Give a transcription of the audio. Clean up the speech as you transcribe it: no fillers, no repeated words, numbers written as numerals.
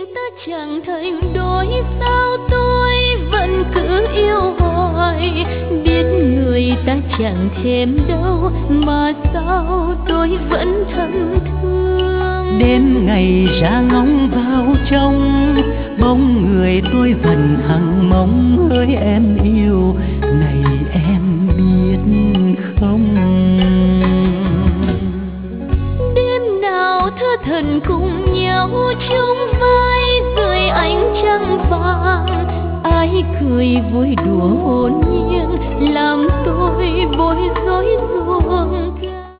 ta chẳng thành đôi, sao tôi vẫn cứ yêu hoài. Biết người ta chẳng thèm đâu mà sao tôi vẫn thầm thương. Đêm ngày ra ngóng vào trong bóng người tôi vẫn hằng mong hỡi em yêu, này em biết không? Đêm nào thơ thần cùng nhau chung vai dưới ánh trăng vàng, ai cười vui đùa hồn nhiên làm tôi bối rối ruộng.